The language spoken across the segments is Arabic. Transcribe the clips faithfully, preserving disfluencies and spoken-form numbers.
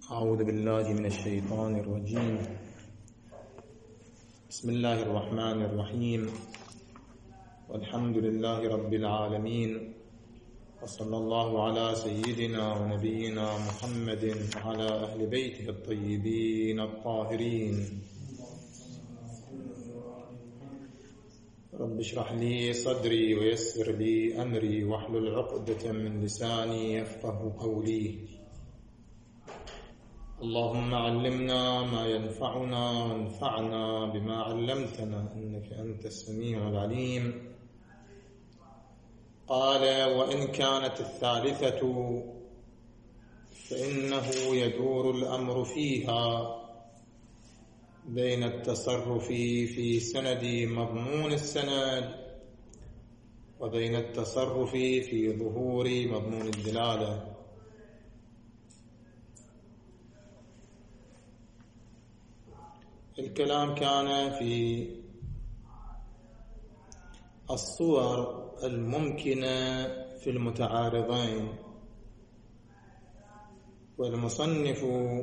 أعوذ بالله من الشيطان الرجيم. بسم الله الرحمن الرحيم، والحمد لله رب العالمين، وصلى الله على سيدنا ونبينا محمد وعلى أهل بيته الطيبين الطاهرين. رب اشرح لي صدري ويسر لي أمري واحلل عقدة من لساني يفقه قولي. اللهم علمنا ما ينفعنا وانفعنا بما علمتنا إنك أنت السميع العليم. قال: وإن كانت الثالثة فإنه يدور الأمر فيها بين التصرف في سند مضمون السند وبين التصرف في ظهور مضمون الدلالة. الكلام كان في الصور الممكنة في المتعارضين، والمصنف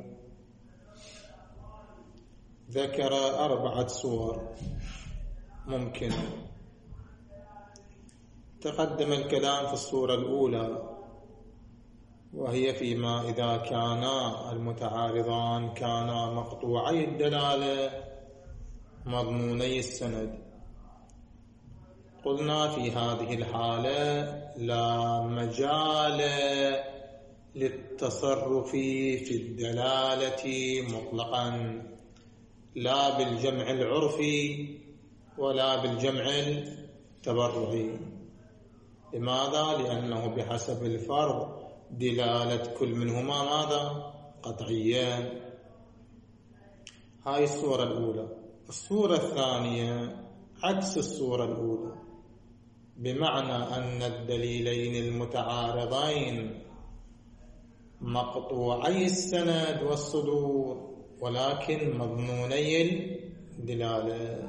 ذكر أربعة صور ممكنة. تقدم الكلام في الصورة الأولى، وهي فيما إذا كانا المتعارضان كانا مقطوعي الدلالة مضموني السند. قلنا في هذه الحالة لا مجال للتصرف في الدلالة مطلقا، لا بالجمع العرفي ولا بالجمع التبرعي. لماذا؟ لأنه بحسب الفرض دلالة كل منهما ماذا؟ قطعية. هاي الصورة الأولى. الصورة الثانية عكس الصورة الأولى، بمعنى أن الدليلين المتعارضين مقطوعي السند والصدور ولكن مضموني الدلالة.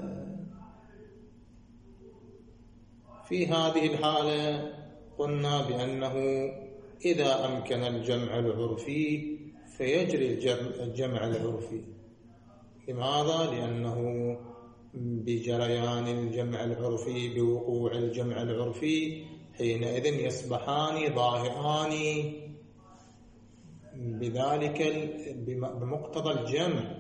في هذه الحالة قلنا بأنه إذا أمكن الجمع العرفي فيجري الجمع العرفي. لماذا؟ لأنه بجريان الجمع العرفي، بوقوع الجمع العرفي، حينئذ يصبحان ظاهران بذلك بمقتضى الجمع،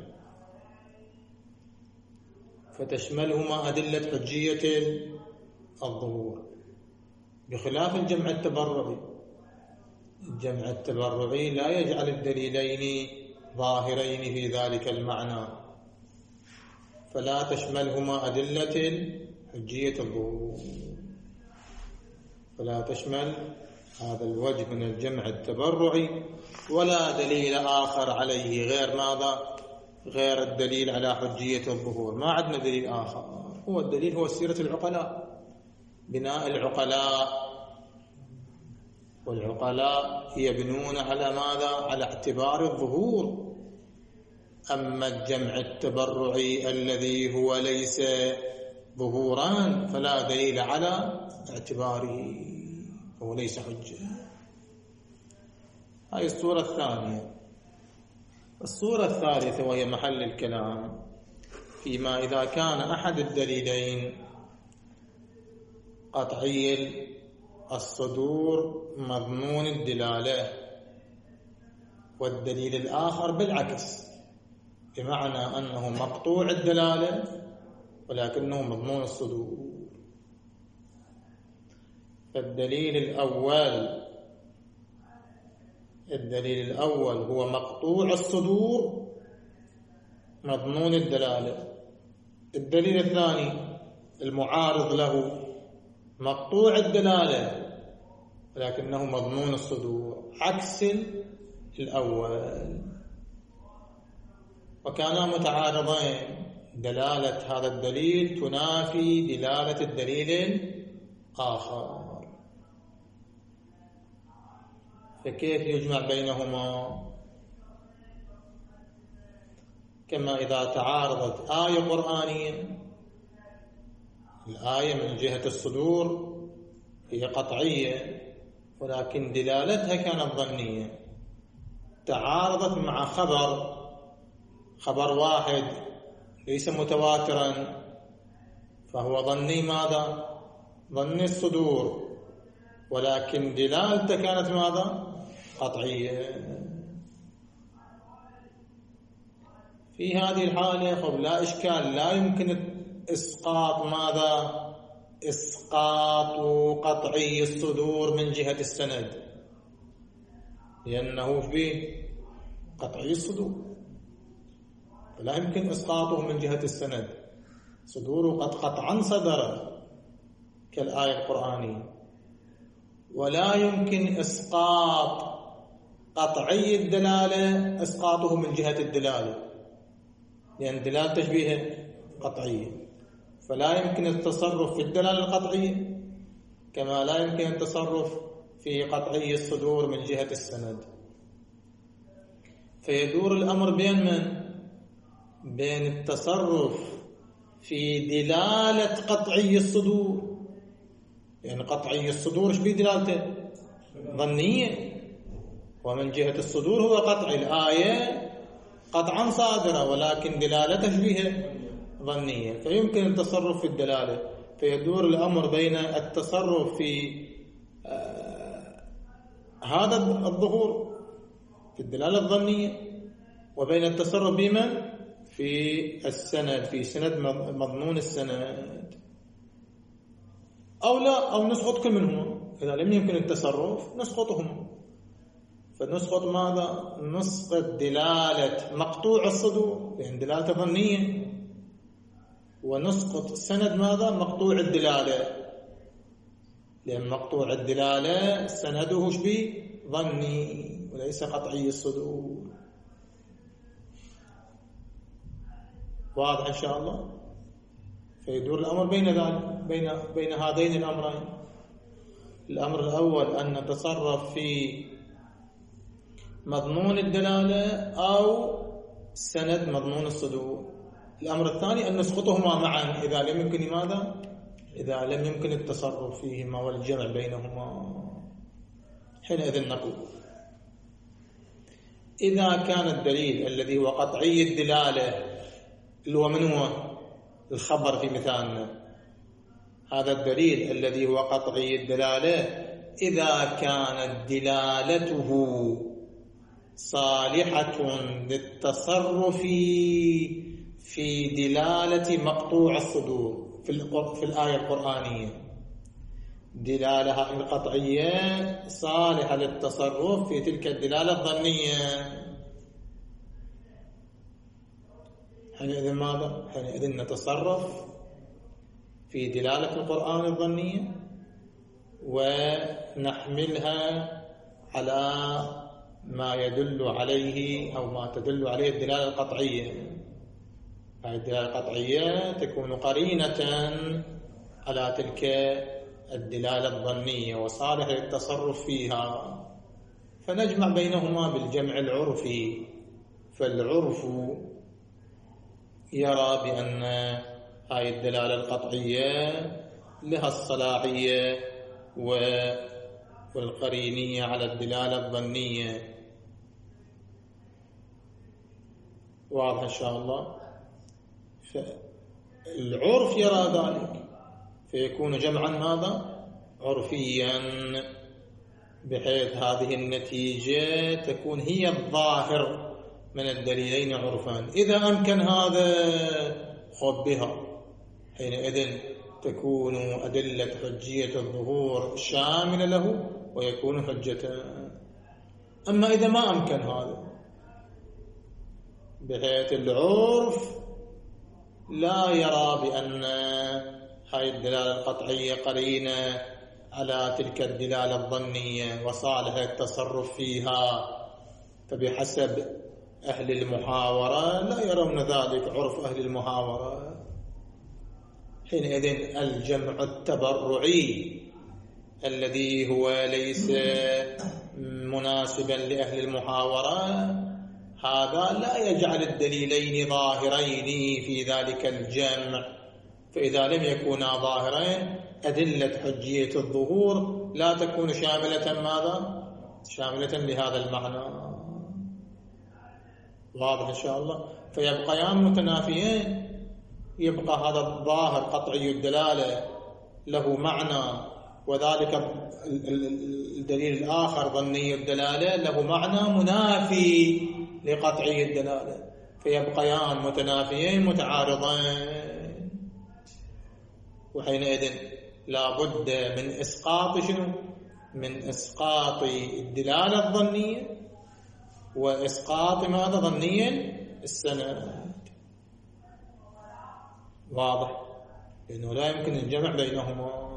فتشملهما أدلة حجية الظهور، بخلاف الجمع التبرعي. الجمع التبرعي لا يجعل الدليلين ظاهرين في ذلك المعنى، فلا تشملهما أدلة حجية الظهور، فلا تشمل هذا الوجه من الجمع التبرعي ولا دليل آخر عليه غير ماذا؟ غير الدليل على حجية الظهور. ما عندنا دليل آخر، هو الدليل هو سيرة العقلاء، بناء العقلاء، والعقلاء يبنون على ماذا؟ على اعتبار الظهور. أما الجمع التبرعي الذي هو ليس ظهوران فلا دليل على اعتباره، هو ليس حجة. هذه الصورة الثانية. الصورة الثالثة وهي محل الكلام، فيما إذا كان أحد الدليلين قطعي الصدور مضمون الدلالة والدليل الآخر بالعكس، بمعنى أنه مقطوع الدلالة ولكنه مضمون الصدور. فالدليل الأول الدليل الأول هو مقطوع الصدور مضمون الدلالة. الدليل الثاني المعارض له مقطوع الدلالة ولكنه مضمون الصدور، عكس الأول. وكانا متعارضين، دلالة هذا الدليل تنافي دلالة الدليل الآخر، فكيف يجمع بينهما؟ كما إذا تعارضت آية قرآنية، الآية من جهة الصدور هي قطعية ولكن دلالتها كانت ظنية، تعارضت مع خبر خبر واحد ليس متواترا، فهو ظني ماذا؟ ظني الصدور، ولكن دلالته كانت ماذا؟ قطعية. في هذه الحالة لا إشكال، لا يمكن إسقاط ماذا؟ إسقاط قطعي الصدور من جهة السند، لأنه في قطعي الصدور، فلا يمكن إسقاطه من جهة السند. صدوره قد قطعا صدر كالآية القرآنية، ولا يمكن إسقاط قطعي الدلالة إسقاطه من جهة الدلالة، لأن دلالة تشبيه قطعية، فلا يمكن التصرف في الدلالة القطعية كما لا يمكن التصرف في قطعي الصدور من جهة السند. فيدور الأمر بين من؟ بين التصرف في دلالة قطعي الصدور، يعني قطعي الصدور ايش بدلالته؟ ظنية، ومن جهة الصدور هو قطعي، الآية قطعا صادرة ولكن دلالته تشبيه ظنية، فيمكن التصرف في الدلالة. فيدور الأمر بين التصرف في آه هذا الظهور في الدلالة الظنية، وبين التصرف بما في السند، في سند مضمون السند، أو لا، أو نسقط كل منهما. إذا لم يمكن التصرف نسقطهما، فنسقط ماذا؟ نسقط دلالة مقطوع الصدور لأن دلالة ظنية، ونسقط سند ماذا؟ مقطوع الدلالة، لأن مقطوع الدلالة سنده شبيه ظني وليس قطعي الصدور. واضح إن شاء الله؟ فيدور الأمر بين ذلك، بين بين هذين الأمرين. الأمر الأول أن نتصرف في مضمون الدلالة أو سند مضمون الصدور. الأمر الثاني أن نسقطهما معا إذا لم يمكن ماذا؟ إذا لم يمكن التصرف فيهما والجمع بينهما. حينئذ نقول إذا كان الدليل الذي هو قطعي الدلالة اللي هو من هو؟ الخبر في مثالنا، هذا الدليل الذي هو قطعي الدلالة إذا كانت دلالته صالحة للتصرف في دلالة مقطوع الصدور في الآية القرآنية، دلالة القطعية صالحة للتصرف في تلك الدلالة الظنية، حينئذ ماذا؟ حينئذ نتصرف في دلالة القرآن الظنية ونحملها على ما يدل عليه أو ما تدل عليه الدلالة القطعية. الدلالة القطعية تكون قرينة على تلك الدلالة الظنية وصالح للتصرف فيها، فنجمع بينهما بالجمع العرفي. فالعرف يرى بأن هاي الدلالة القطعية لها الصلاحية والقرينية على الدلالة الظنية. واضح إن شاء الله؟ فالعرف يرى ذلك، فيكون جمعا ماذا؟ عرفيا، بحيث هذه النتيجة تكون هي الظاهر من الدليلين عرفان. إذا أمكن هذا خذ بها، حينئذ تكون أدلة حجية الظهور شاملة له ويكون حجة. أما إذا ما أمكن هذا، بحيث العرف لا يرى بأن هاي الدلالة القطعية قرينة على تلك الدلالة الظنية وصالح التصرف فيها، فبحسب أهل المحاورة لا يرون ذلك عرف أهل المحاورة، حينئذ الجمع التبرعي الذي هو ليس مناسبا لأهل المحاورة هذا لا يجعل الدليلين ظاهرين في ذلك الجمع. فإذا لم يكونا ظاهرين أدلة حجية الظهور لا تكون شاملة ماذا؟ شاملة لهذا المعنى. واضح إن شاء الله. فيبقيان متنافيين، يبقى هذا الظاهر قطعي الدلالة له معنى، وذلك الدليل الآخر ظني الدلالة له معنى منافي لقطعي الدلالة، فيبقيان متنافيين متعارضين. وحينئذ لا بد من إسقاط شنو؟ من إسقاط الدلالة الظنية وإسقاط ماذا؟ ظنيا السند. واضح؟ لأنه لا يمكن الجمع بينهما.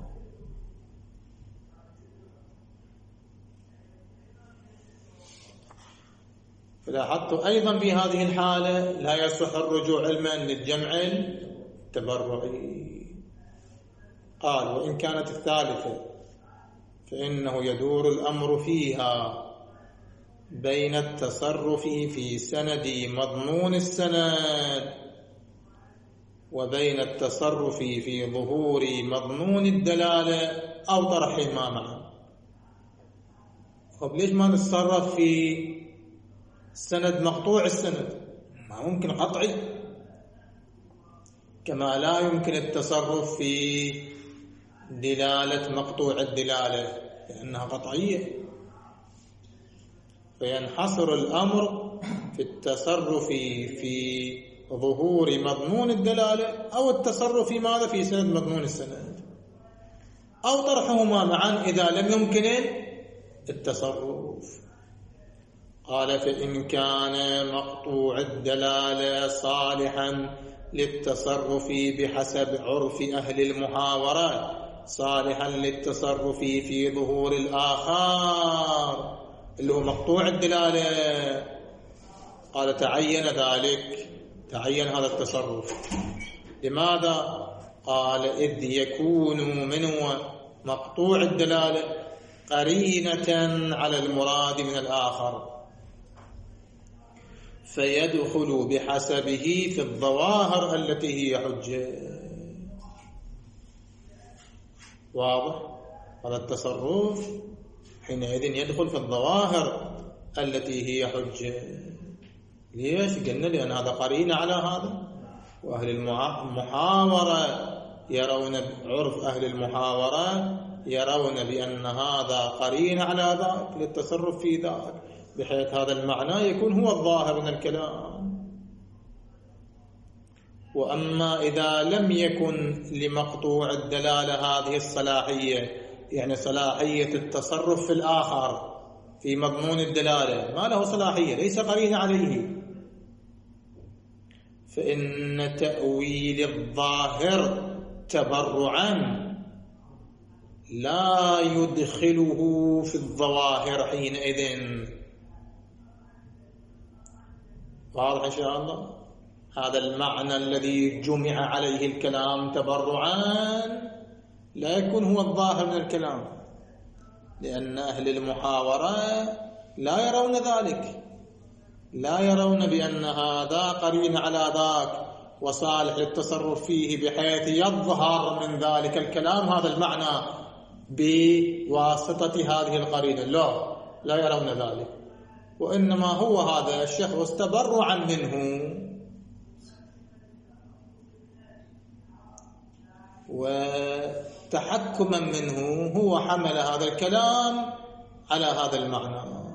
فلاحظت أيضا في هذه الحالة لا يصح الرجوع علما للجمع التبرعي. قال: وإن كانت الثالثة فإنه يدور الأمر فيها بين التصرف في سند مضمون السند وبين التصرف في ظهور مضمون الدلالة أو طرحهما معا. طب ليش ما نتصرف في سند مقطوع السند؟ ما ممكن قطعي، كما لا يمكن التصرف في دلالة مقطوع الدلالة لأنها قطعية. فينحصر الأمر في التصرف في ظهور مضمون الدلالة أو التصرف في ماذا؟ في سند مضمون السند، أو طرحهما معا إذا لم يمكن التصرف. قال: فإن كان مقطوع الدلالة صالحا للتصرف بحسب عرف أهل المحاورة صالحا للتصرف في ظهور الآخر اللي هو مقطوع الدلالة، قال: تعين ذلك، تعين هذا التصرف. لماذا؟ قال: إذ يكون منه مقطوع الدلالة قرينة على المراد من الآخر فيدخل بحسبه في الظواهر التي هي حجة. واضح؟ هذا التصرف حينئذ يدخل في الظواهر التي هي حجة. ليش؟ قلنا لأن هذا قرينة على هذا، وأهل المحاورة يرون، عرف أهل المحاورة يرون بأن هذا قرينة على ذاك للتصرف في ذاك، بحيث هذا المعنى يكون هو الظاهر من الكلام. وأما إذا لم يكن لمقطوع الدلالة هذه الصلاحية، يعني صلاحية التصرف في الآخر في مضمون الدلالة، ما له صلاحية، ليس قرين عليه، فإن تأويل الظاهر تبرعا لا يدخله في الظواهر حينئذ. واضح إن شاء الله؟ هذا المعنى الذي جمع عليه الكلام تبرعا لا يكون هو الظاهر من الكلام، لأن أهل المحاورة لا يرون ذلك، لا يرون بأن هذا قرين على ذاك وصالح للتصرف فيه بحيث يظهر من ذلك الكلام هذا المعنى بواسطة هذه القرينة. لا لا يرون ذلك، وإنما هو هذا الشخص تبرعا منه وتحكما منه هو حمل هذا الكلام على هذا المعنى،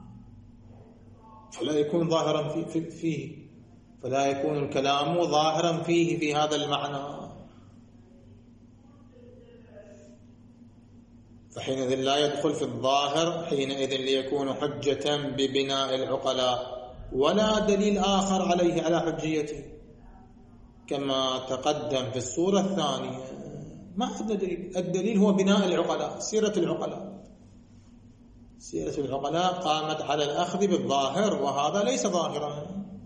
فلا يكون ظاهرا فيه، فلا يكون الكلام ظاهرا فيه في هذا المعنى، فحينئذ لا يدخل في الظاهر حينئذ ليكون حجة ببناء العقلاء ولا دليل آخر عليه على حجيته، كما تقدم في الصورة الثانية. ما عندنا دليل، الدليل هو بناء العقلاء، سيرة العقلاء. سيرة العقلاء قامت على الأخذ بالظاهر، وهذا ليس ظاهرا.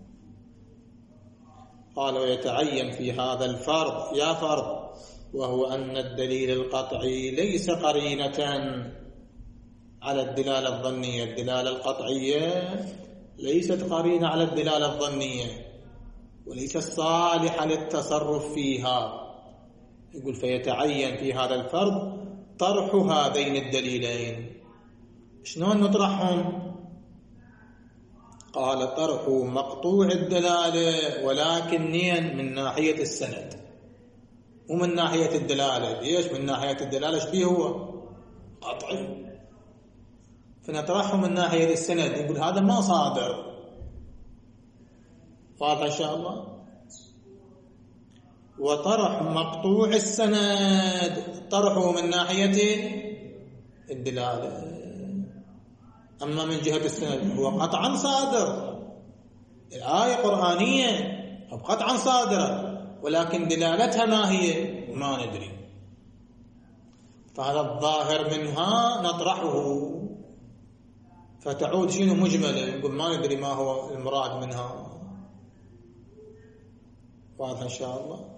قال: ويتعين في هذا الفرض، يا فرض، وهو أن الدليل القطعي ليس قرينة على الدلالة الظنية. الدلالة القطعية ليست قرينة على الدلالة الظنية وليست صالحة للتصرف فيها. يقول: فيتعين في هذا الفرض طرح هذين الدليلين. شلون نطرحهم؟ قال طرح مقطوع الدلالة ولكنيا من ناحية السند ومن ناحية الدلالة. ليش؟ من ناحية الدلالة شبيه هو قطعي، فنطرحه من ناحية السند نقول هذا ما صادر. واضح إن شاء الله. وطرح مقطوع السند طرحه من ناحية الدلالة، أما من جهة السند هو قطعا صادر، الآية قرآنية قطعا صادرة، ولكن دلالتها ما هي ما ندري. فهذا الظاهر منها نطرحه، فتعود شنو مجملة، نقول ما ندري ما هو المراد منها. واضح إن شاء الله.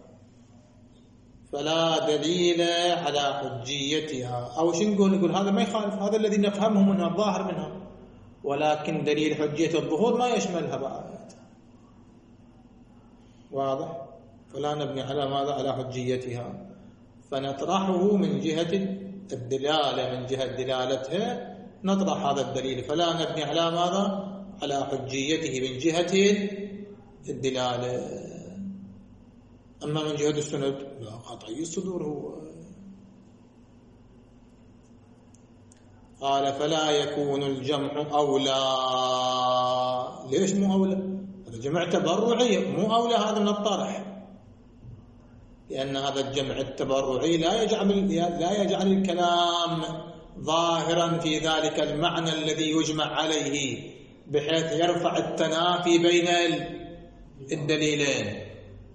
فلا دليل على حجيتها، أو شو نقول؟ نقول هذا ما يخالف، هذا الذي نفهمه منها الظاهر منها، ولكن دليل حجية الظهور ما يشملها بآيات. واضح؟ فلا نبني على ماذا؟ على حجيتها، فنطرحه من جهة الدلالة، من جهة دلالتها نطرح هذا الدليل، فلا نبني على ماذا؟ على حجيته من جهة الدلالة. أما من جهة السند لا، قطعي الصدور هو. قال فلا يكون الجمع أولى. ليش مو أولى؟ هذا جمع تبرعي، مو أولى هذا من الطرح، لأن هذا الجمع التبرعي لا يجعل لا يجعل الكلام ظاهرا في ذلك المعنى الذي يجمع عليه، بحيث يرفع التنافي بين الدليلين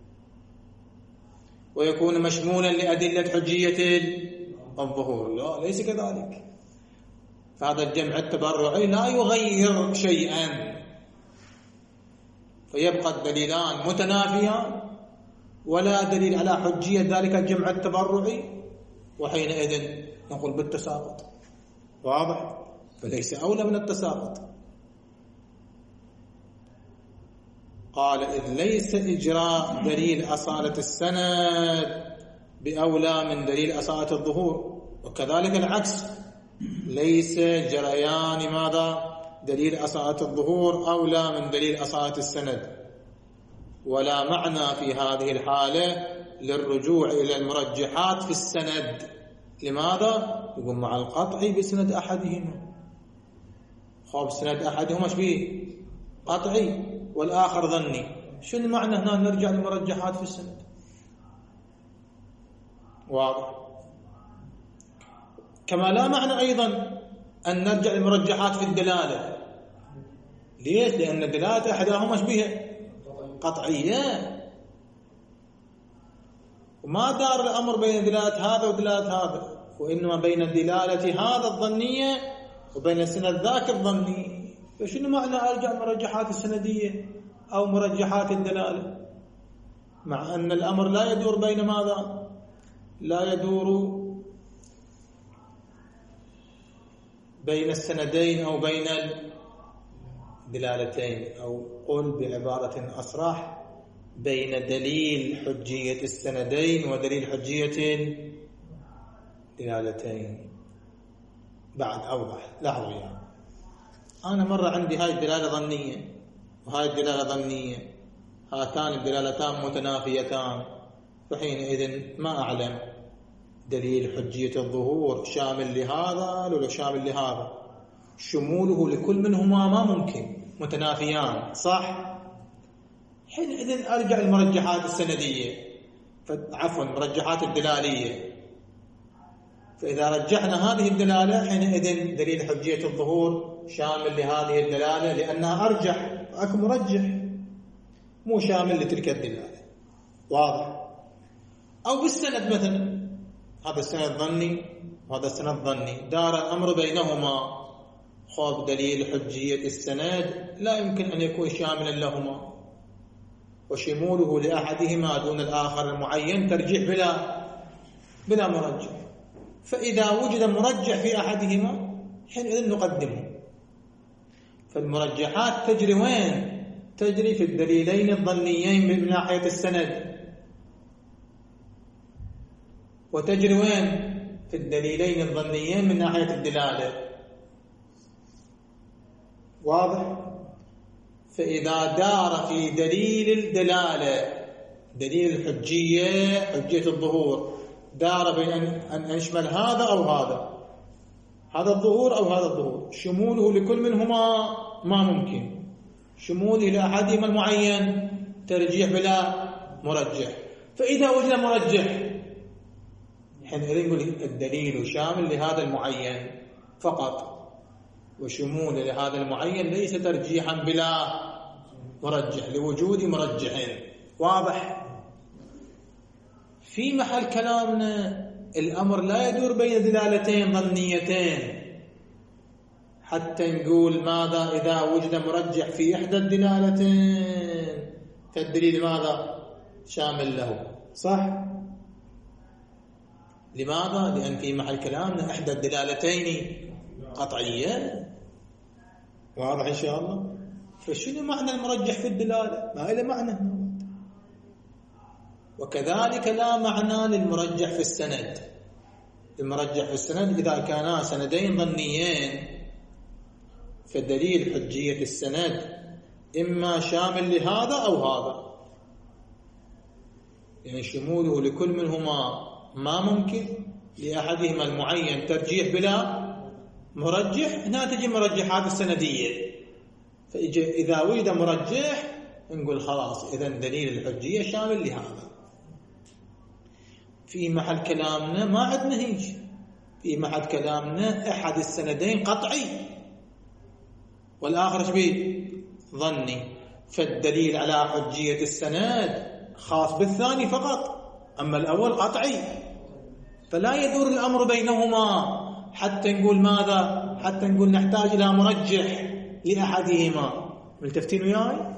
ويكون مشمولا لأدلة حجية الظهور. لا، ليس كذلك. فهذا الجمع التبرعي لا يغير شيئا، فيبقى الدليلان متنافيان ولا دليل على حجية ذلك الجمع التبرعي، وحينئذ نقول بالتساقط. واضح؟ فليس أولى من التساقط. قال إذ ليس إجراء دليل أصالة السند بأولى من دليل أصالة الظهور، وكذلك العكس، ليس جريان ماذا؟ دليل أصالة الظهور أولى من دليل أصالة السند، ولا معنى في هذه الحالة للرجوع إلى المرجحات في السند. لماذا؟ يقول مع القطع بسند أحدهما. خاب سند أحدهما شبيه؟ قطعي، والآخر ظني. شنو المعنى هنا نرجع للمرجحات في السند؟ واضح؟ كما لا معنى أيضا أن نرجع للمرجحات في الدلالة. ليش؟ لأن دلالة أحدهما شبيه؟ قطعية، وما دار الأمر بين دلالة هذا ودلالة هذا، وإنما بين دلالة هذا الظنية وبين السند ذاك الظني. فشنو معنى أرجع مرجحات السندية أو مرجحات الدلالة، مع أن الأمر لا يدور بين ماذا؟ لا يدور بين السندين أو بين الدلالتين، أو قل بعبارة أصرح بين دليل حجية السندين ودليل حجية الدلالتين. بعد أوضح. لاحظوا يعني أنا مرة عندي هاي الدلالة ظنية وهاي الدلالة ظنية، هاتان الدلالتان متنافيتان، فحينئذ ما أعلم دليل حجية الظهور شامل لهذا ولا شامل لهذا، شموله لكل منهما ما ممكن، متنافيان، صح؟ حينئذ أرجع المرجحات السندية، عفوا مرجحات الدلالية. فإذا رجحنا هذه الدلالة حينئذ دليل حجية الظهور شامل لهذه الدلالة، لأنها أرجح، أكو مرجح مو شامل لتلك الدلالة. واضح؟ أو بالسند مثلا، هذا السند ظني وهذا السند ظني، دار الأمر بينهما، خاف دليل حجية السند لا يمكن أن يكون شاملا لهما، وشموله لأحدهما دون الآخر المعين ترجيح بلا بلا مرجح. فإذا وجد مرجح في أحدهما حينئذ نقدمه. فالمرجحات تجري وين؟ تجري في الدليلين الظنيين من ناحية السند، وتجري وين؟ في الدليلين الظنيين من ناحية الدلالة. واضح؟ فإذا دار في دليل الدلالة دليل الحجية حجية الظهور دار بين أن يشمل هذا أو هذا، هذا الظهور أو هذا الظهور، شموله لكل منهما ما ممكن، شموله لأحدهما المعين ترجيح بلا مرجح. فإذا وجد مرجح حينئذ نقول الدليل شامل لهذا المعين فقط، وشمول لهذا المعين ليس ترجيحا بلا مرجح لوجود مرجح. واضح؟ في محل كلامنا الأمر لا يدور بين دلالتين ظنيتين حتى نقول ماذا إذا وجد مرجح في إحدى الدلالتين فالدليل ماذا شامل له، صح؟ لماذا؟ لأن في محل كلامنا إحدى الدلالتين قطعية. واضح إن شاء الله؟ فشنو معنى المرجح في الدلالة؟ ما له معنى. وكذلك لا معنى للمرجح في السند. المرجح في السند إذا كانا سندين ظنيين فدليل حجية السند إما شامل لهذا أو هذا، يعني شموله لكل منهما ما ممكن، لأحدهما المعين ترجيح بلا مرجح، هنا تجي مرجحات السندية. فإذا وجد مرجح نقول خلاص إذا دليل الحجية شامل لهذا. في محل كلامنا ما عندنا هيك، في محل كلامنا أحد السندين قطعي والآخر شبيه ظني، فالدليل على حجية السند خاص بالثاني فقط، أما الأول قطعي، فلا يدور الأمر بينهما حتى نقول ماذا، حتى نقول نحتاج إلى مرجح لأحدهما. ملتفتين وياي؟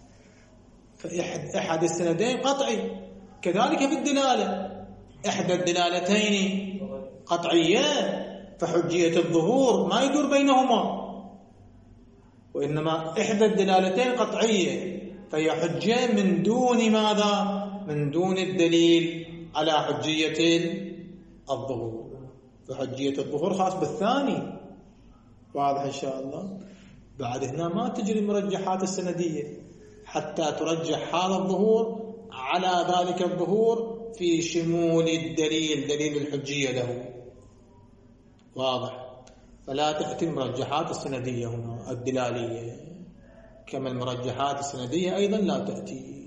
فأحد السندين قطعي. كذلك في الدلالة إحدى الدلالتين قطعية فحجية الظهور ما يدور بينهما، وإنما إحدى الدلالتين قطعية فهي حجة من دون ماذا؟ من دون الدليل على حجية الظهور، فحجية الظهور خاص بالثاني. واضح إن شاء الله؟ بعد هنا ما تجري المرجحات السندية حتى ترجح هذا الظهور على ذلك الظهور في شمول الدليل دليل الحجية له. واضح؟ فلا تأتي المرجحات السندية هنا الدلالية، كما المرجحات السندية أيضا لا تأتي.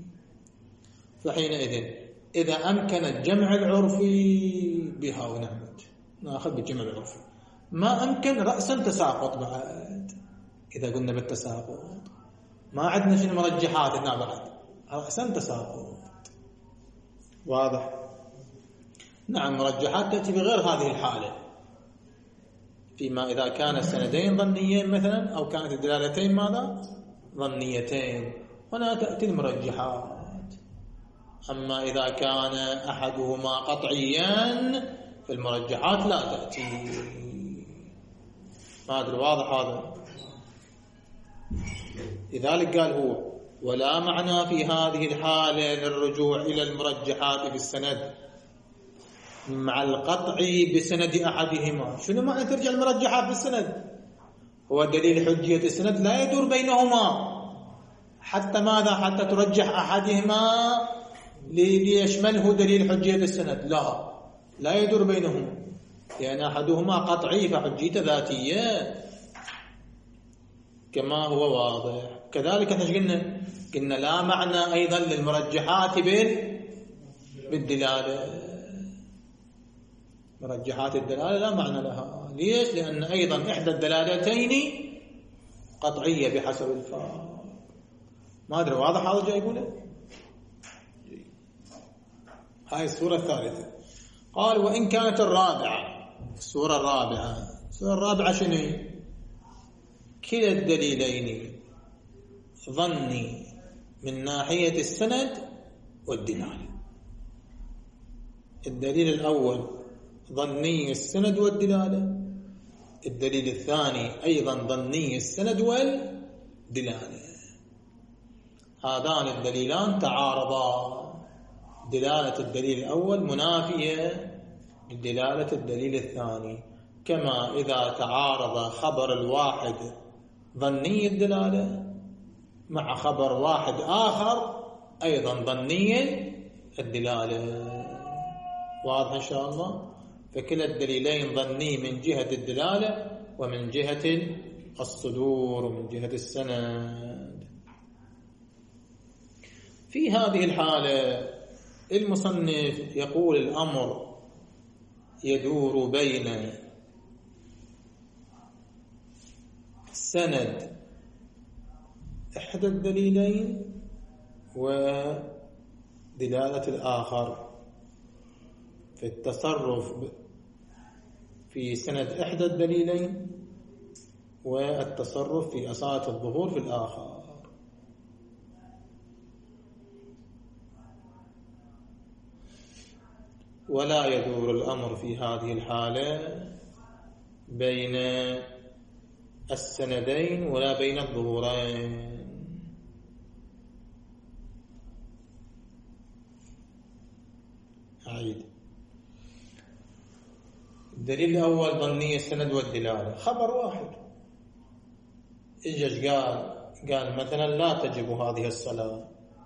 فحينئذ إذا أمكن الجمع العرفي بها ونعمت نأخذ بالجمع العرفي، ما أمكن رأسا تساقط. بعد إذا قلنا بالتساقط ما عندنا شنو مرجحات هنا بعد، رأسا تساقط. واضح؟ نعم مرجحات تأتي بغير هذه الحالة، فيما إذا كان السندين ظنيين مثلا أو كانت الدلالتين ماذا؟ ظنيتين، هنا تأتي المرجحات. أما إذا كان أحدهما قطعيا فالمرجحات لا تأتي. ما أدري واضح هذا؟ لذلك قال هو ولا معنى في هذه الحالة للرجوع إلى المرجحات في السند مع القطع بسند أحدهما. شنو معنى ترجع المرجحات في السند؟ هو دليل حجية السند لا يدور بينهما حتى ماذا؟ حتى ترجح أحدهما ليشمله دليل حجية السند، لا لا يدور بينهما، لأن أحدهما قطعي فحجيته ذاتية كما هو واضح. كذلك احنا قلنا قلنا لا معنى أيضا للمرجحات بالدلالة، مرجحات الدلالة لا معنى لها. ليش؟ لأن أيضا إحدى الدلالتين قطعية بحسب الفارق. ما أدري واضح هذا جاي يقوله؟ هاي الصورة الثالثة. قال وإن كانت الرابعة، الصورة الرابعة، الصورة الرابعة شنو؟ كلا الدليلين ظني من ناحية السند والدلالة. الدليل الأول ظني السند والدلالة، الدليل الثاني أيضا ظني السند والدلالة. هذان الدليلان تعارضا، دلالة الدليل الأول منافية لدلالة الدليل الثاني، كما إذا تعارض خبر الواحد ظني الدلالة مع خبر واحد آخر أيضا ظني الدلالة. واضح إن شاء الله؟ فكلا الدليلين ظني من جهة الدلالة ومن جهة الصدور ومن جهة السند. في هذه الحالة المصنف يقول الأمر يدور بين سند إحدى الدليلين ودلالة الآخر، في التصرف في سند إحدى الدليلين والتصرف في أصالة الظهور في الآخر. ولا يدور الأمر في هذه الحالة بين السندين ولا بين الظهورين. أعيد. الدليل الأول ظني السند والدلالة، خبر واحد إجاش قال قال مثلا لا تجب هذه الصلاة،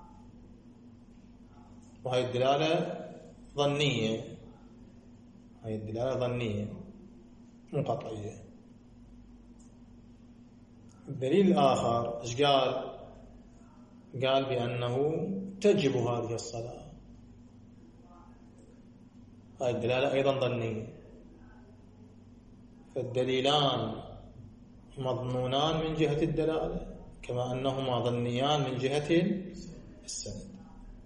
وهي الدلالة ظنية، هي الدلالة ظنية مو قطعية. الدليل الآخر إيش قال؟ قال بأنه تجب هذه الصلاة، هاي الدلالة أيضا ظنية. فالدليلان مضمونان من جهة الدلالة كما أنهما ظنيان من جهة السند.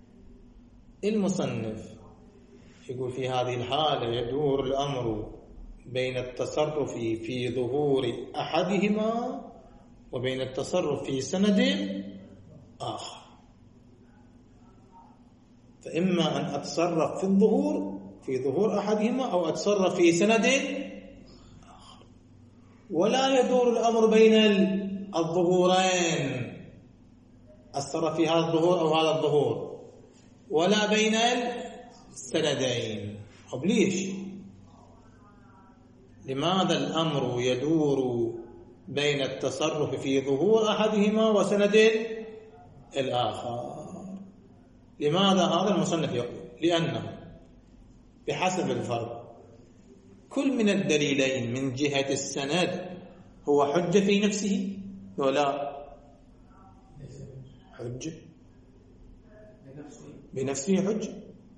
المصنف يقول في هذه الحالة يدور الأمر بين التصرف في ظهور أحدهما وبين التصرف في سند آخر، فإما أن أتصرف في الظهور في ظهور أحدهما أو أتصرف في سند آخر. ولا يدور الأمر بين الظهورين، أتصرف في هذا الظهور أو هذا الظهور، ولا بين السندين. طب ليش؟ لماذا الأمر يدور بين التصرف في ظهور أحدهما وسند الآخر؟ لماذا هذا المصنف يقول؟ لأنه بحسب الفرق كل من الدليلين من جهة السند هو حجة في نفسه ولا حجة بنفسه حجة؟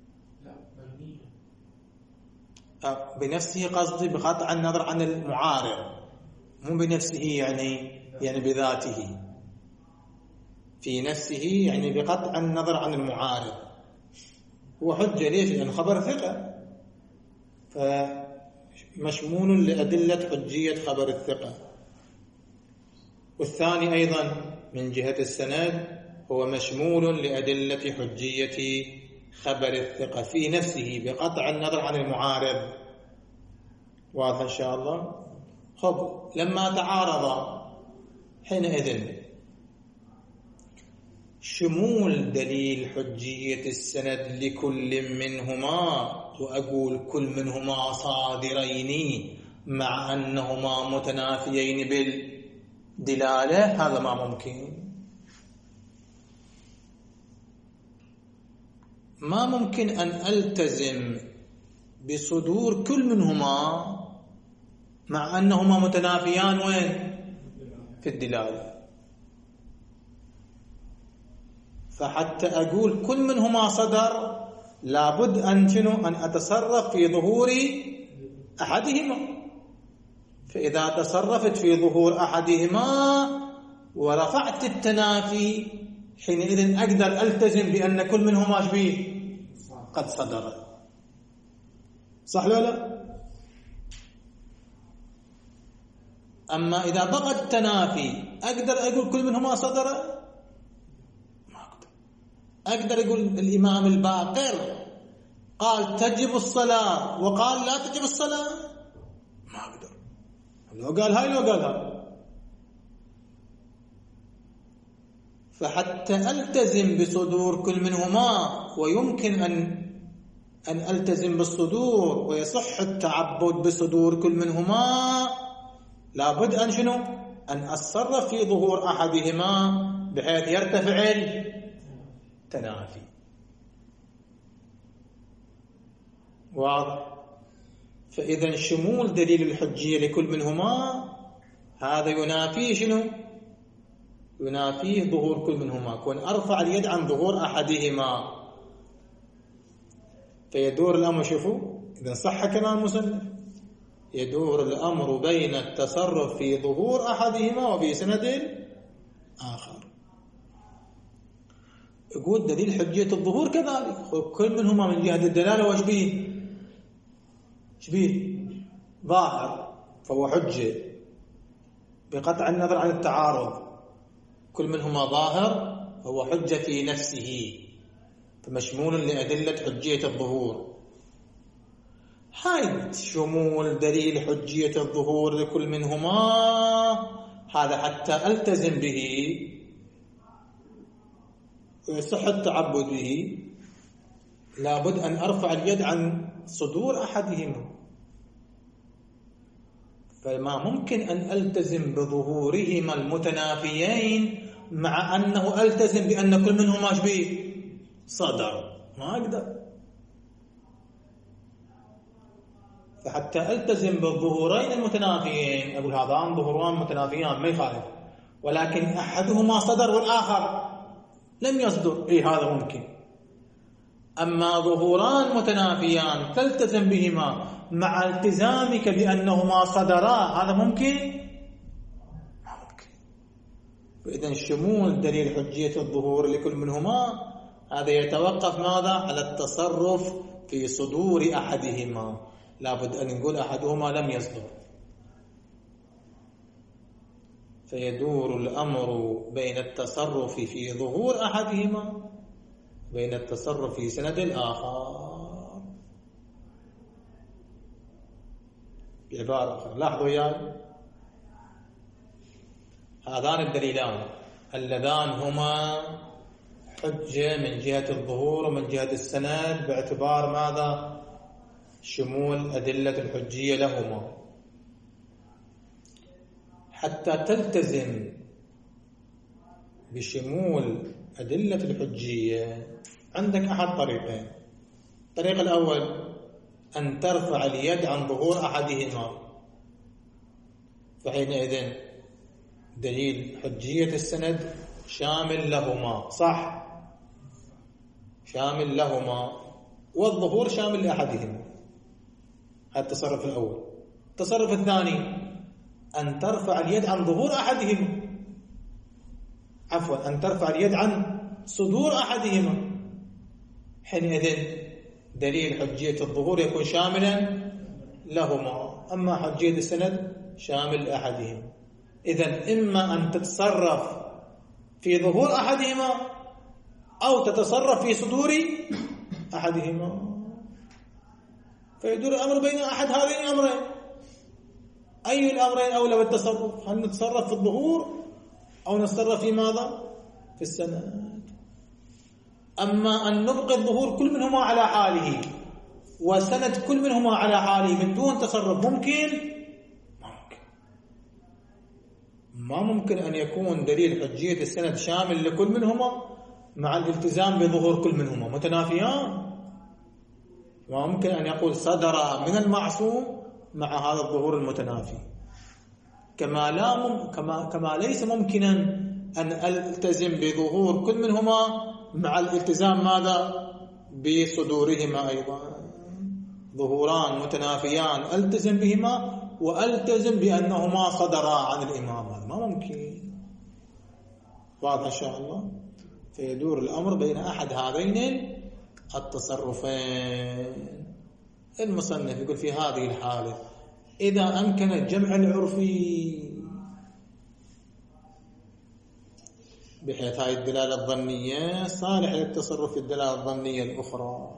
لا، بنفسه قصدي بقطع النظر عن المعارض، مو بنفسه يعني يعني بذاته، في نفسه يعني بقطع النظر عن المعارض هو حجة. ليش؟ لأن خبر ثقة، فمشمول لأدلة حجية خبر الثقة. والثاني أيضا من جهة السند هو مشمول لأدلة حجية خبر الثقة في نفسه بقطع النظر عن المعارض. واضح إن شاء الله؟ خب لما تعارض حينئذ شمول دليل حجية السند لكل منهما، وأقول كل منهما صادرين مع أنهما متنافيين بالدلالة، هذا ما ممكن. ما ممكن أن ألتزم بصدور كل منهما مع أنهما متنافيان وين؟ في الدلالة. فحتى أقول كل منهما صدر لابد أن شنو أن أتصرف في ظهور أحدهما. فإذا تصرفت في ظهور أحدهما ورفعت التنافي حينئذ أقدر ألتزم بأن كل منهما شبيه قد صدر. صح ولا لا؟ أما إذا بقى التنافي أقدر أقول كل منهما صدر؟ ما أقدر. أقدر أقول الإمام الباقر قال تجب الصلاة وقال لا تجب الصلاة؟ ما أقدر. لو قال هاي لو قال هاي. فحتى ألتزم بصدور كل منهما، ويمكن أن أن ألتزم بالصدور ويصح التعبد بصدور كل منهما، لابد أن شنو؟ أن أتصرف في ظهور أحدهما بحيث يرتفع التنافي. واضح؟ فإذا شمول دليل الحجية لكل منهما هذا ينافي شنو؟ ينافيه ظهور كل منهما. كون أرفع اليد عن ظهور أحدهما فيدور الأمر. شوفوا إذا صح كلام المصنف، يدور الأمر بين التصرف في ظهور أحدهما وفي سند آخر. يقول دليل حجية الظهور كذلك، كل منهما من جهة الدلالة وشبيه شبيه ظاهر فهو حجة بقطع النظر عن التعارض. كل منهما ظاهر فهو حجة في نفسه فمشمول لأدلة حجية الظهور. هاي شمول دليل حجية الظهور لكل منهما هذا حتى ألتزم به ويصح التعبد به لابد أن أرفع اليد عن صدور أحدهما. فما ممكن أن ألتزم بظهورهما المتنافيين مع أنه ألتزم بأن كل منهما شبيه صدر، ما أقدر. فحتى ألتزم بالظهورين المتنافيين أقول هذان ظهوران متنافيان ما يخالف، ولكن أحدهما صدر والآخر لم يصدر، إيه هذا ممكن. أما ظهوران متنافيان تلتزم بهما مع التزامك بأنهما صدرا هذا ممكن؟ ما ممكن. فإذا شمول دليل حجية الظهور لكل منهما هذا يتوقف ماذا؟ على التصرف في صدور أحدهما. لابد أن نقول أحدهما لم يصدر. فيدور الأمر بين التصرف في ظهور أحدهما بين التصرف في سند الآخر. بعبارة أخرى لاحظوا يا هذان الدليلان اللذان هما حجة من جهة الظهور ومن جهة السند باعتبار ماذا؟ شمول أدلة الحجية لهما. حتى تلتزم بشمول أدلة الحجية عندك أحد طريقين. الطريق الأول أن ترفع اليد عن ظهور أحدهما، فحينئذ دليل حجية السند شامل لهما، صح؟ شامل لهما، والظهور شامل لأحدهما. هذا التصرف الأول. التصرف الثاني أن ترفع اليد عن ظهور أحدهما، عفوا أن ترفع اليد عن صدور أحدهما. حينئذ دليل حجية الظهور يكون شاملا لهما، أما حجية السند شامل لأحدهما. إذن إما أن تتصرف في ظهور أحدهما أو تتصرف في صدور أحدهما، فيدور الأمر بين أحد هذين الأمرين. أي الأمرين أولى بالتصرف؟ هل نتصرف في الظهور أو نتصرف في ماذا؟ في السند. أما أن نبقي الظهور كل منهما على حاله وسند كل منهما على حاله من دون تصرف ممكن؟ ما ممكن. ما ممكن أن يكون دليل حجية السند شامل لكل منهما مع الالتزام بظهور كل منهما، متنافيان. ما ممكن أن يقول صدر من المعصوم مع هذا الظهور المتنافي، كما لا مم... كما كما ليس ممكنا أن ألتزم بظهور كل منهما مع الالتزام ماذا؟ بصدورهما أيضا. ظهوران متنافيان ألتزم بهما وألتزم بأنهما صدرا عن الإمام، هذا ما ممكن. واضح إن شاء الله؟ فيدور الأمر بين أحد هذين التصرفين. المصنف يقول في هذه الحالة إذا أمكن الجمع العرفي بحيث هذه الدلالة الظنية صالح للتصرف في الدلالة الظنية الأخرى،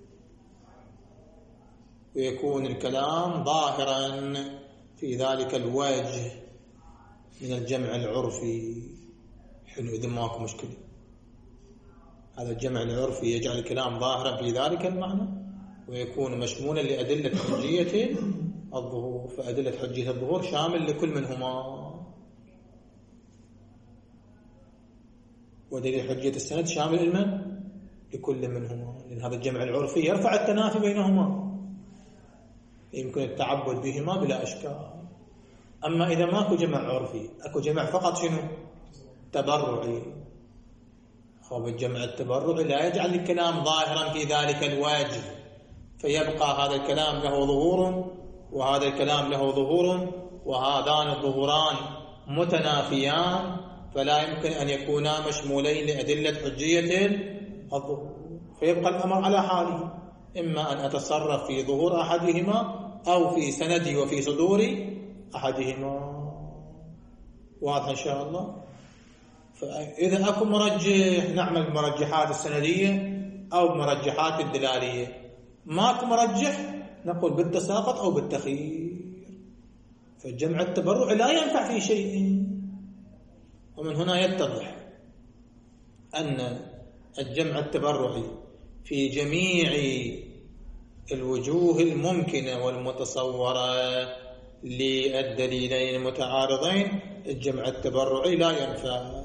ويكون الكلام ظاهرا في ذلك الوجه من الجمع العرفي، حينئذ ماكو مشكلة. هذا الجمع العرفي يجعل الكلام ظاهرا في ذلك المعنى ويكون مشمولا لأدلة حجية الظهور، فأدلة حجية الظهور شامل لكل منهما. ودليل حجية السند شامل المن لكل منهما، لأن هذا الجمع العرفي يرفع التنافي بينهما، يمكن التعبد بهما بلا إشكال. أما إذا ماكو جمع عرفي، أكو جمع فقط شنو؟ تبرعي، أو بالجمع التبرعي لا يجعل الكلام ظاهرا في ذلك الوجه، فيبقى هذا الكلام له ظهور وهذا الكلام له ظهور، وهذان الظهوران متنافيان، فلا يمكن أن يكونا مشمولين لأدلة حجية الظهور، فيبقى الأمر على حاله، إما أن أتصرف في ظهور أحدهما أو في سندي وفي صدور أحدهما. واضح إن شاء الله؟ فإذا أكو مرجح نعمل مرجحات السندية أو مرجحات الدلالية، ماكو مرجح نقول بالتساقط أو بالتخيير. فالجمع التبرعي لا ينفع في شيء. ومن هنا يتضح أن الجمع التبرعي في جميع الوجوه الممكنة والمتصورة للدليلين المتعارضين الجمع التبرعي لا ينفع.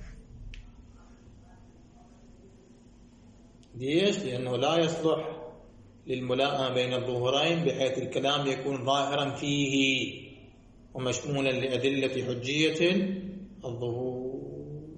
ليش؟ لأنه لا يصلح للملاءمة بين الظهورين بحيث الكلام يكون ظاهرا فيه ومشمولا لأدلة حجية الظهور.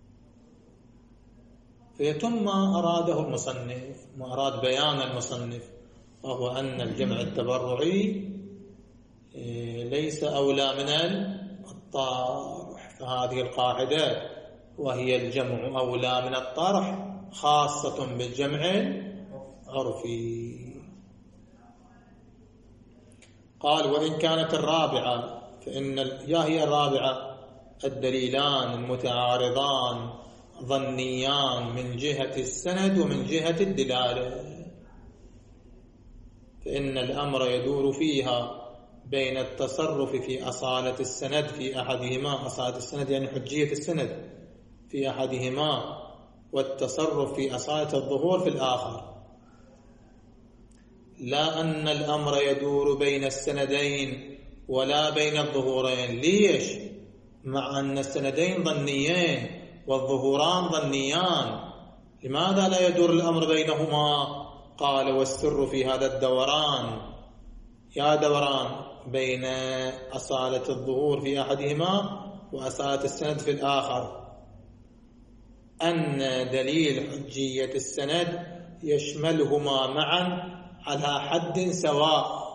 فيتم ما أراده المصنف، ما أراد بيان المصنف، وهو أن الجمع التبرعي ليس أولى من الطرح. فهذه القاعدة وهي الجمع أولى من الطرح خاصة بالجمع العرفي. قال وإن كانت الرابعة، فإن يا هي الرابعة الدليلان المتعارضان ظنيان من جهة السند ومن جهة الدلالة، فإن الأمر يدور فيها بين التصرف في أصالة السند في أحدهما، أصالة السند يعني حجية السند في أحدهما، والتصرف في أصالة الظهور في الآخر، لا أن الأمر يدور بين السندين ولا بين الظهورين. ليش؟ مع أن السندين ظنيين والظهوران ظنيان، لماذا لا يدور الأمر بينهما؟ قال والسر في هذا الدوران، يا دوران بين أصالة الظهور في أحدهما وأصالة السند في الآخر، أن دليل حجية السند يشملهما معا على حد سواء.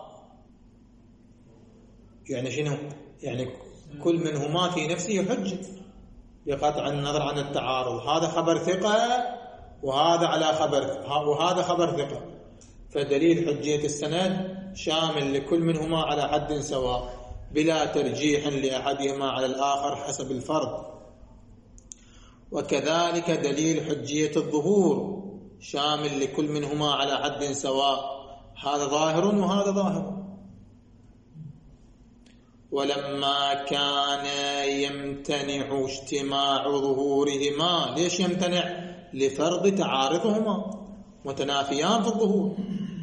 يعني شنو؟ يعني كل منهما في نفسه حجة بقطع النظر عن التعارض، هذا خبر ثقة وهذا على خبر وهذا خبر ثقة، فدليل حجية السند شامل لكل منهما على حد سواء بلا ترجيح لأحدهما على الآخر حسب الفرض. وكذلك دليل حجية الظهور شامل لكل منهما على حد سواء، هذا ظاهر وهذا ظاهر. ولما كان يمتنع اجتماع ظهورهما، ليش يمتنع؟ لفرض تعارضهما، متنافيان في الظهور.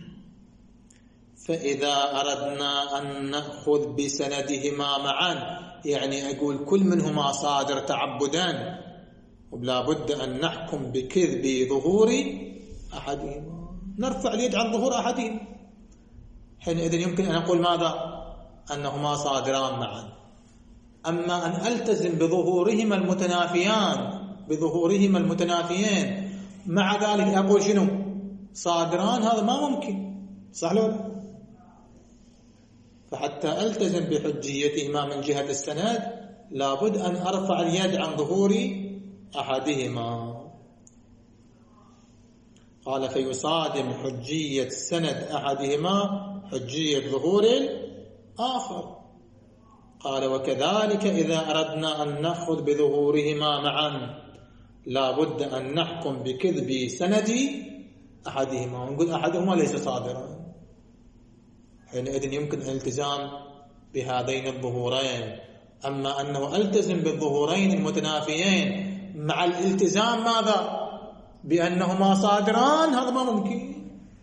فإذا أردنا أن نأخذ بسندهما معا، يعني أقول كل منهما صادر تعبدا، ولا بد أن نحكم بكذب ظهور أحدهما، نرفع اليد عن ظهور أحدهما، حينئذ يمكن أن أقول ماذا؟ أنهما صادران معا. أما أن ألتزم بظهورهما المتنافيان بظهورهما المتنافيين مع ذلك أقول شنو؟ صادران، هذا ما ممكن، صح لو لا؟ فحتى ألتزم بحجيتهما من جهة السند لابد أن أرفع اليد عن ظهور أحدهما. قال فيصادم حجية سند أحدهما حجية ظهور الآخر. قال وكذلك إذا أردنا أن نأخذ بظهورهما معا لابد أن نحكم بكذب سند أحدهما، ونقول أحدهما ليس صادرا، حينئذ يمكن الالتزام بهذين الظهورين. أما أنه ألتزم بالظهورين المتنافيين مع الالتزام ماذا؟ بأنهما صادران، هذا ما ممكن.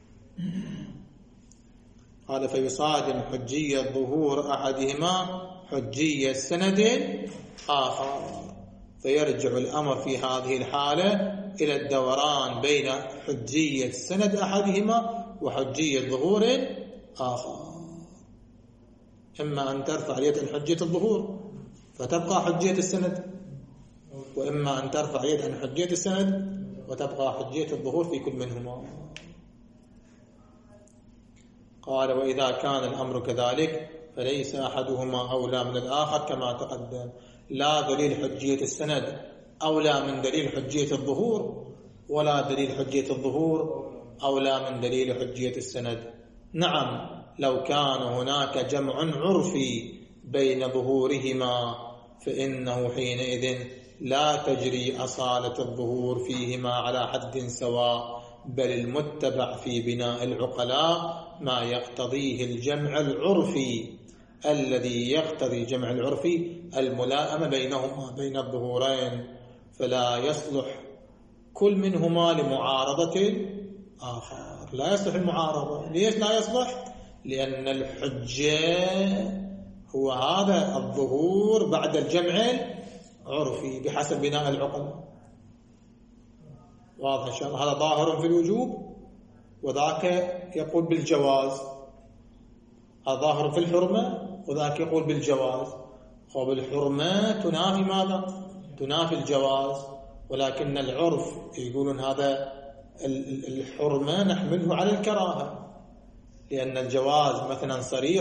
قال فيصادم حجية ظهور أحدهما حجية سند آخر. فيرجع الأمر في هذه الحالة إلى الدوران بين حجية سند أحدهما وحجية ظهور آخر. إما أن ترفع اليد عن حجية الظهور فتبقى حجية السند، وإما أن ترفع اليد عن حجية السند وتبقى حجية الظهور في كل منهما. قال: وإذا كان الأمر كذلك فليس أحدهما أولى من الآخر كما تقدم. لا دليل حجية السند أولى من دليل حجية الظهور، ولا دليل حجية الظهور أولى من دليل حجية السند. نعم، لو كان هناك جمع عرفي بين ظهورهما فإنه حينئذ لا تجري أصالة الظهور فيهما على حد سواء، بل المتبع في بناء العقلاء ما يقتضيه الجمع العرفي، الذي يقتضي الجمع العرفي الملائمة بينهما بين الظهورين، فلا يصلح كل منهما لمعارضة آخر. لا يصلح المعارضة. ليش لا يصلح؟ لأن الحجة هو هذا الظهور بعد الجمع العرفي بحسب بناء العقل. واضح إن شاء الله؟ هذا ظاهر في الوجوب وذاك يقول بالجواز. هذا ظاهر في الحرمة وذاك يقول بالجواز. وبالحرمة تنافي ماذا؟ تنافي الجواز، ولكن العرف يقولون هذا الحرمة نحمله على الكراهة، لأن الجواز مثلا صريح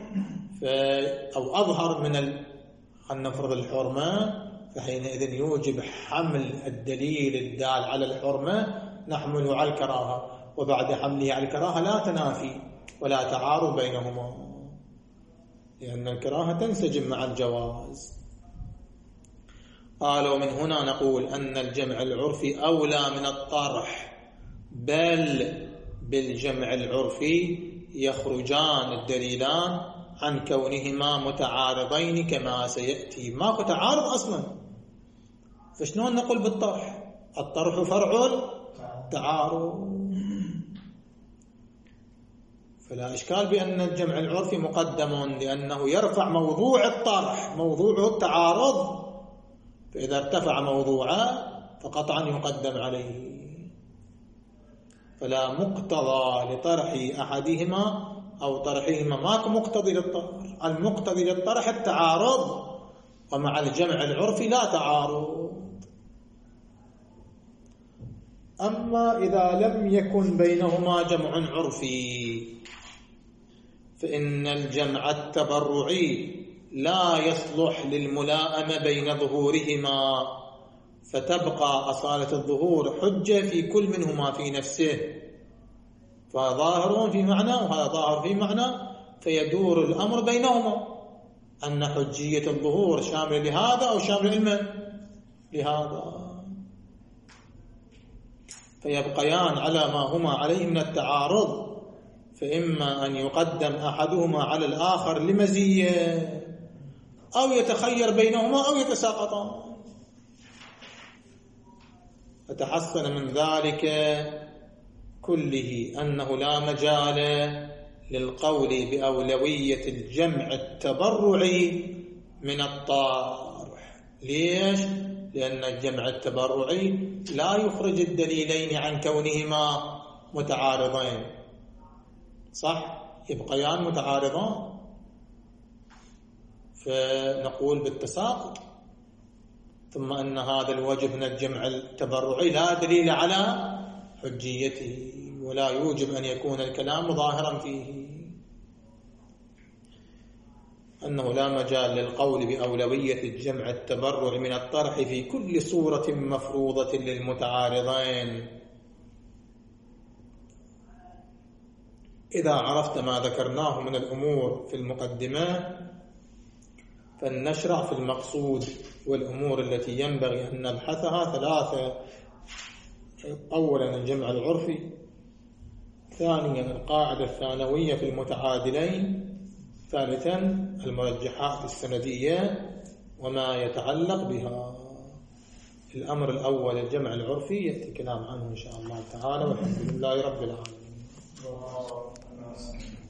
أو أظهر من ال... خلينا نفرض الحرمة، فحينئذ يوجب حمل الدليل الدال على الحرمة نحمله على الكراهة، وبعد حمله على الكراهة لا تنافي ولا تعارض بينهما، لأن الكراهة تنسجم مع الجواز. قالوا: من هنا نقول أن الجمع العرفي أولى من الطرح، بل بالجمع العرفي يخرجان الدليلان عن كونهما متعارضين كما سيأتي. ماكو تعارض أصلا، فشلون نقول بالطرح؟ الطرح فرع التعارض. فلا إشكال بأن الجمع العرفي مقدم، لأنه يرفع موضوع الطرح، موضوعه التعارض، فإذا ارتفع موضوعه فقطعا يقدم عليه. فلا مقتضى لطرح أحدهما أو طرحهما، ماكو مقتضي للطرح. المقتضي للطرح التعارض، ومع الجمع العرفي لا تعارض. أما إذا لم يكن بينهما جمع عرفي فإن الجمع التبرعي لا يصلح للملائمة بين ظهورهما، فتبقى أصالة الظهور حجة في كل منهما في نفسه، فظاهر في معنى وهذا ظاهر في معنى، فيدور الأمر بينهما أن حجية الظهور شامل لهذا أو شامل لمن؟ لهذا، فيبقيان على ما هما عليه من التعارض، فإما أن يقدم أحدهما على الآخر لمزية، أو يتخير بينهما أو يتساقطان. فتحصل من ذلك كله أنه لا مجال للقول بأولوية الجمع التبرعي من الطارح. ليش؟ لأن الجمع التبرعي لا يخرج الدليلين عن كونهما متعارضين، صح؟ يبقيان متعارضان، فنقول بالتساقط. ثم أن هذا الوجه من الجمع التبرعي لا دليل على حجيته، ولا يوجب أن يكون الكلام ظاهرا فيه، أنه لا مجال للقول بأولوية الجمع التبرع من الطرح في كل صورة مفروضة للمتعارضين. إذا عرفت ما ذكرناه من الأمور في المقدمة فلنشرع في المقصود والأمور التي ينبغي أن نبحثها. ثلاثة: أولا الجمع العرفي، ثانيا القاعدة الثانوية في المتعادلين، ثالثا المرجحات السندية وما يتعلق بها. الأمر الأول الجمع العرفي يأتي كلام عنه إن شاء الله تعالى، والحمد لله رب العالمين.